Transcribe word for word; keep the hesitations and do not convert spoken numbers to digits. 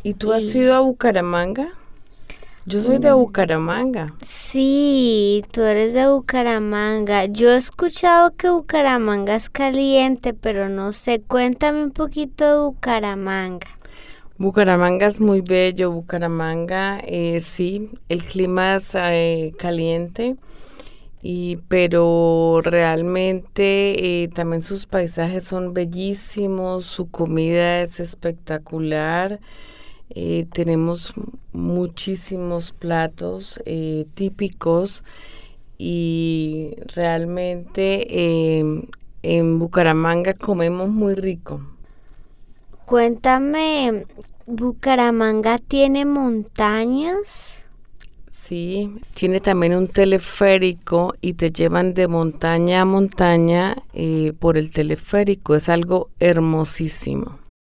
¿Y tú has Y ido a Bucaramanga? Yo soy de mm, Bucaramanga. sí, tú eres de Bucaramanga. Yo he escuchado que Bucaramanga es caliente, pero no sé. Cuéntame un poquito de Bucaramanga. Bucaramanga es muy bello. Bucaramanga, eh, sí, el clima es eh, caliente, y, pero realmente eh, también sus paisajes son bellísimos, su comida es espectacular. Eh, tenemos muchísimos platos eh, típicos, y realmente em, en Bucaramanga comemos muy rico. Cuéntame, ¿Bucaramanga tiene montañas? Sí, tiene también un teleférico y te llevan de montaña a montaña eh, por el teleférico. Es algo hermosísimo.